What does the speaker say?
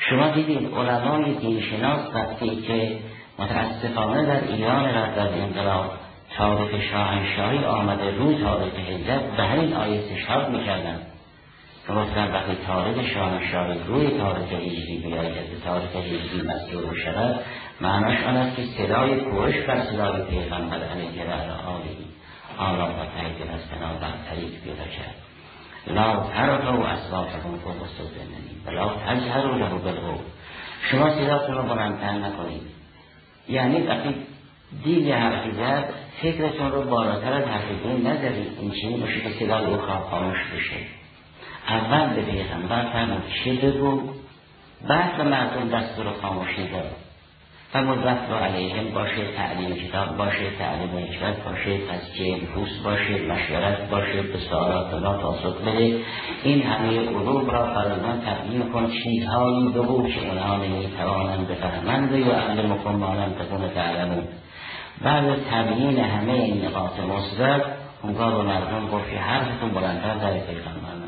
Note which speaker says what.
Speaker 1: شما دیدید علمای دینشناس وقتی که متاسفانه در ایران رد از انقلاب تاریخ شاهنشاهی آمده روی تاریخ هجرت به همین آیه استشهاد میکردن که گفتن وقتی تاریخ شاهنشاهی روی تاریخ هجری بیاید تاریخ هجری مذکور شود معناش آن است که صدای کوهش بر صدای پیغمبر علیه و آله آنها و تایید از کنار برتریک پیدا کرد. لا ترفعوا اصواتکم فوق صوت النبی ولا تجهروا له بالقول. شما صداتون رو بلندتر نکنید. یعنی وقتی دیگه حرفی زد فکرتون رو بالاتر از حرف دین نذارید. این چیزی باشه که صدای او خاموش بشه. اول به پیغمبر فرمود چه بگو، بعد به مردم دستور خاموشی داد. فمضت رو علیهم باشه، تعلیم کتاب باشه، تعلیم حکمت باشه، تزکیه نفوس باشه، مشورت باشه، به سوالات ما پاسخ بده. این همه علوم را برای ما تبیین کن، چیزهایی بگو که اونها نمیتوانند بفهمند و علمکم ما لم تکونوا تعلمون. بعد تبیین همه این نقاط مثبت اونگاه به مردم گفت که حرفتون بلندتر در پیغمبر